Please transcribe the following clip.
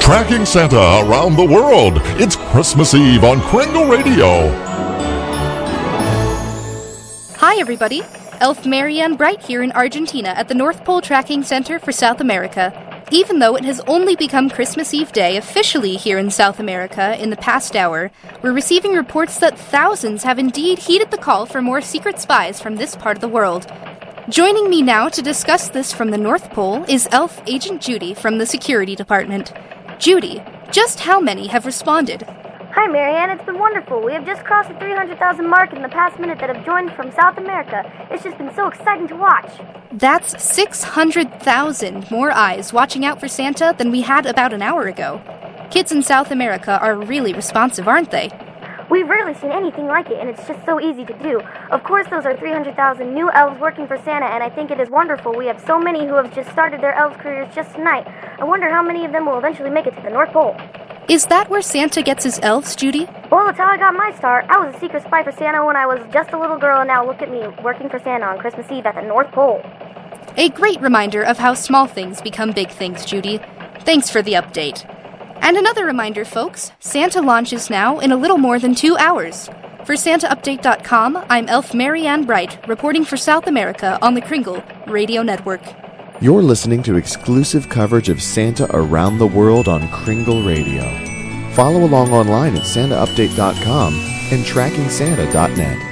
Tracking Santa around the world. It's Christmas Eve on Kringle Radio. Hi, everybody. Elf Marianne Bright here in Argentina at the North Pole Tracking Center for South America. Even though it has only become Christmas Eve Day officially here in South America in the past hour, we're receiving reports that thousands have indeed heeded the call for more secret spies from this part of the world. Joining me now to discuss this from the North Pole is Elf Agent Judy from the Security Department. Judy, just how many have responded? Hi, Marianne. It's been wonderful. We have just crossed the 300,000 mark in the past minute that have joined from South America. It's just been so exciting to watch. That's 600,000 more eyes watching out for Santa than we had about an hour ago. Kids in South America are really responsive, aren't they? We've rarely seen anything like it, and it's just so easy to do. Of course, those are 300,000 new elves working for Santa, and I think it is wonderful. We have so many who have just started their elves careers just tonight. I wonder how many of them will eventually make it to the North Pole. Is that where Santa gets his elves, Judy? Well, that's how I got my start. I was a secret spy for Santa when I was just a little girl, and now look at me, working for Santa on Christmas Eve at the North Pole. A great reminder of how small things become big things, Judy. Thanks for the update. And another reminder, folks, Santa launches now in a little more than 2 hours. For SantaUpdate.com, I'm Elf Marianne Bright, reporting for South America on the Kringle Radio Network. You're listening to exclusive coverage of Santa around the world on Kringle Radio. Follow along online at SantaUpdate.com and TrackingSanta.net.